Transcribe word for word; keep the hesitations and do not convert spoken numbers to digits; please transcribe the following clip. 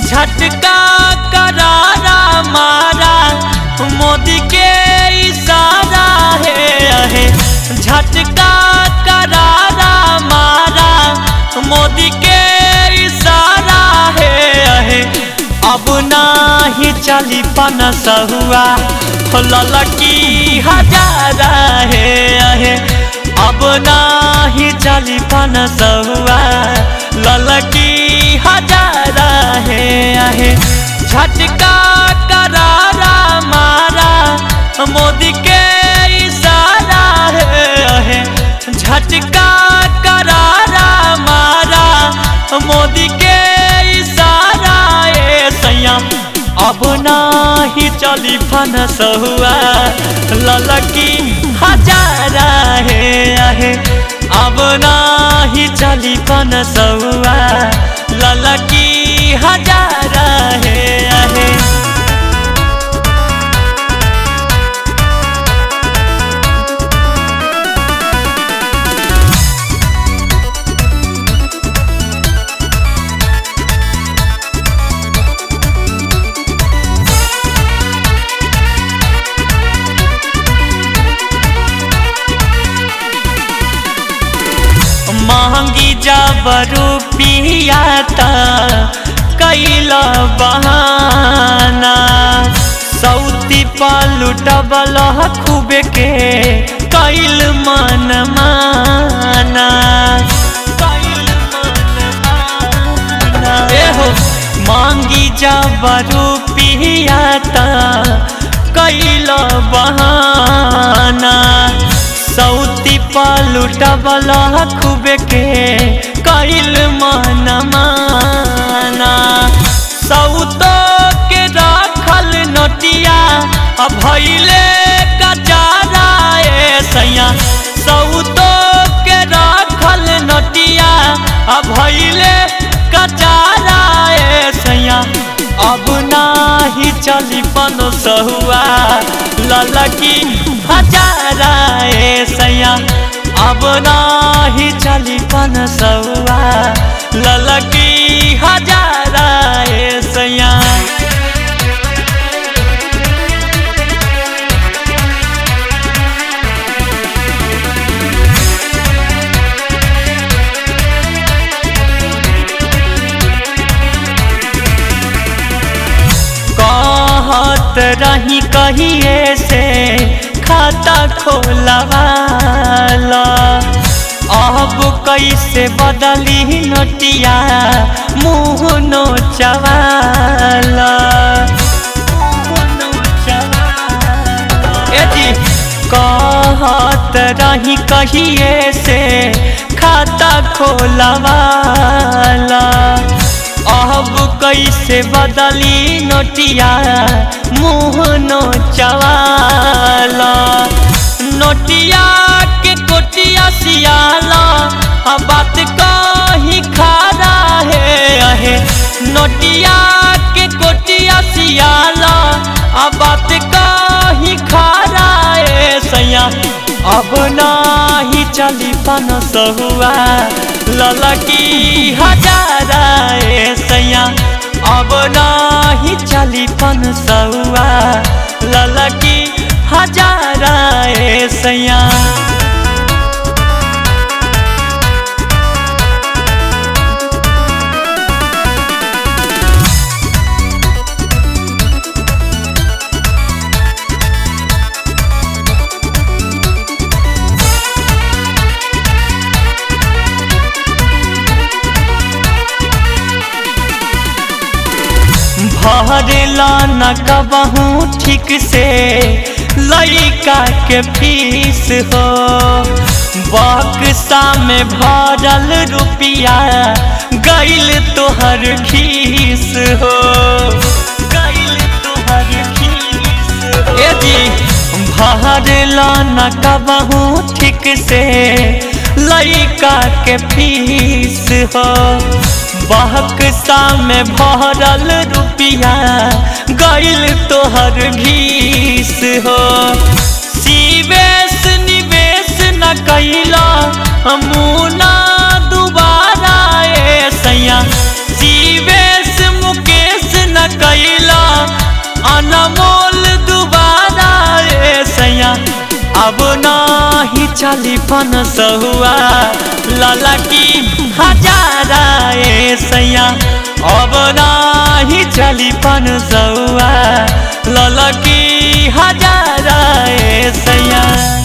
झटका करारा मारा मोदी के इशारा है है झटका करारा मारा मोदी के इशारा है है अब नाही चली पनस हुआ ललकी हजारा है है अब नाही चली पनस हुआ ललकी हजारा है है झटका करारा मारा मोदी के इशारा है झटका करारा मारा मोदी के इशारा है सैया अब नाही चली फनस हुआ ललकी हजारा है है अब नाही चली फनस हुआ ललकी हजारा है है महंगी जब रुपिया कैल बहाना सौती पलुटबल खूबे के कैल मन माना एहो महंगी जब रुपिया कैल बहाना सौती पलुटबल खूबे के कैल मन माना सौतो के रखल नोटिया भैले कचारा ए सैया सौतो के रखल नोटिया भैले कचारा ए सैया अब नाही चली पनस हुआ ललकी हजारा ए सैया अब नाही चली पनस हुआ ललकी हजारा ए सैया कहत रही कहिए से खाता खोलवाला अब कैसे बदली नोटिया मुँह नोचवाला ए जी कहत रही कहिए से खाता खोलवाला अब कैसे बदली नोटिया मुँह नोचवाला नोटिया के कोटिया सियाला बात कही खारा है है नोटिया के कोटिया सियाला बात कही खारा है सैया अब नाही चली पनस हुआ ललकी हजारा ए सैया अब नाही चली पनस हुआ ललकी हजारा ए सैया भरेला न कबहू ठीक से लइका के फीस हो बक्सा में भरल रुपिया गइल तोहर खीस हो गइल तोहर खीस ए जी भरेला न कबहू ठीक से लइका के फीस हो बक्सा में भरल रुपिया गइल तोहर घीस हो सीवेश निवेश न कैला मुना दुबारा ए सैया सीवेश मुकेश अब नाही चली पन सहुआ लाला की हजारा ए सैया अब नाही चली पन सहुआ लाला की हजारा ए सैया।